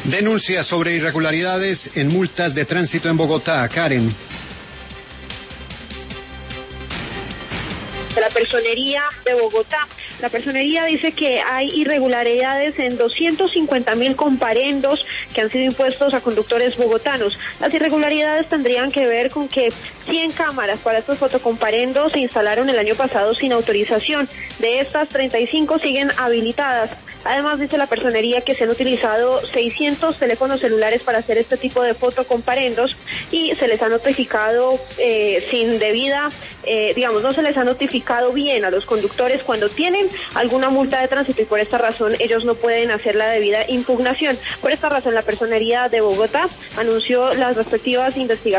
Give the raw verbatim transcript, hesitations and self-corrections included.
Denuncias sobre irregularidades en multas de tránsito en Bogotá. Karen. De la Personería de Bogotá. La Personería dice que hay irregularidades en doscientos cincuenta mil comparendos que han sido impuestos a conductores bogotanos. Las irregularidades tendrían que ver con que cien cámaras para estos fotocomparendos se instalaron el año pasado sin autorización. De estas, treinta y cinco siguen habilitadas. Además, dice la Personería que se han utilizado seiscientos teléfonos celulares para hacer este tipo de fotocomparendos y se les ha notificado eh, sin debida, eh, digamos, no se les ha notificado bien a los conductores cuando tienen alguna multa de tránsito y por esta razón ellos no pueden hacer la debida impugnación. Por esta razón, la Personería de Bogotá anunció las respectivas investigaciones